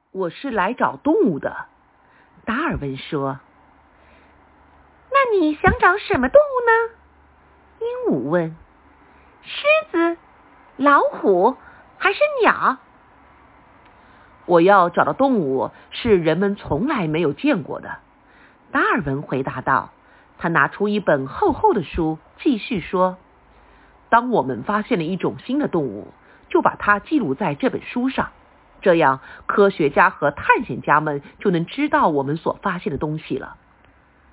我是来找动物的。达尔文说。 那你想找什么动物呢？ 鹦鹉问。 狮子、老虎还是鸟？ 我要找的动物是人们从来没有见过的。达尔文回答道。他拿出一本厚厚的书，继续说，当我们发现了一种新的动物，就把它记录在这本书上，这样科学家和探险家们就能知道我们所发现的东西了。